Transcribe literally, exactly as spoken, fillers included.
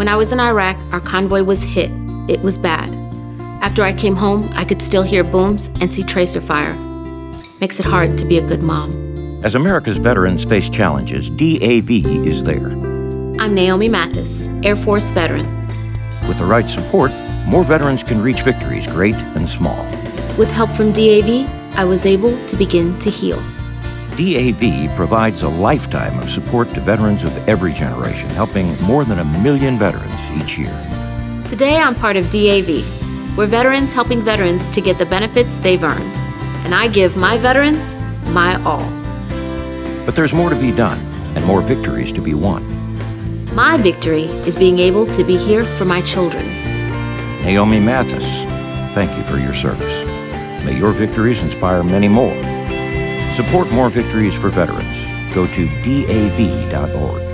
When I was in Iraq, our convoy was hit. It was bad. After I came home, I could still hear booms and see tracer fire. Makes it hard to be a good mom. As America's veterans face challenges, D A V is there. I'm Naomi Mathis, Air Force veteran. With the right support, more veterans can reach victories, great and small. With help from D A V, I was able to begin to heal. D A V provides a lifetime of support to veterans of every generation, helping more than a million veterans each year. Today, I'm part of D A V. We're veterans helping veterans to get the benefits they've earned. And I give my veterans my all. But there's more to be done and more victories to be won. My victory is being able to be here for my children. Naomi Mathis, thank you for your service. May your victories inspire many more. Support more victories for veterans. Go to D A V dot org.